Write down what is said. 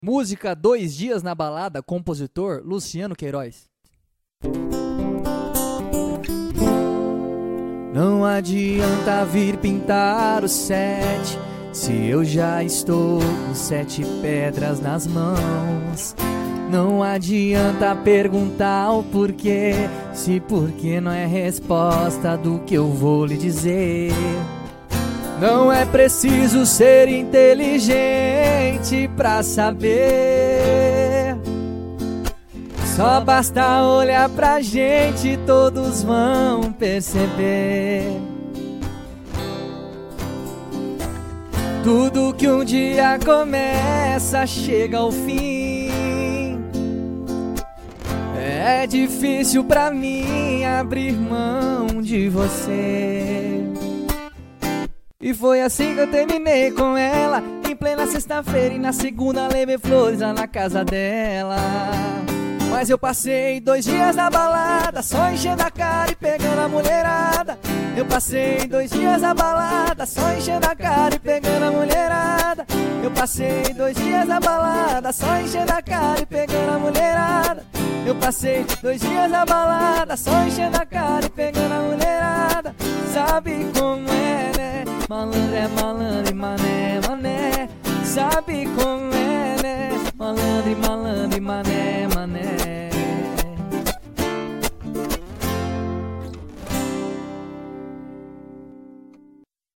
Música 2 Dias na Balada, compositor Luciano Queiroz. Não adianta vir pintar o 7 se eu já estou com 7 pedras nas mãos. Não adianta perguntar o porquê, se porquê não é resposta do que eu vou lhe dizer. Não é preciso ser inteligente pra saber, só basta olhar pra gente e todos vão perceber. Tudo que um dia começa chega ao fim. É difícil pra mim abrir mão de você. E foi assim que eu terminei com ela, em plena sexta-feira, e na segunda levei flores lá na casa dela. Mas eu passei 2 dias na balada, só enchendo a cara e pegando a mulherada. Eu passei 2 dias na balada, só enchendo a cara e pegando a mulherada. Eu passei 2 dias na balada, só enchendo a cara e pegando a mulherada. Eu passei 2 dias na balada, só enchendo a cara e pegando a mulherada. Sabe como é, né? Malandro é malandro e mané, mané. Sabe como é, né? Malandro e malandro.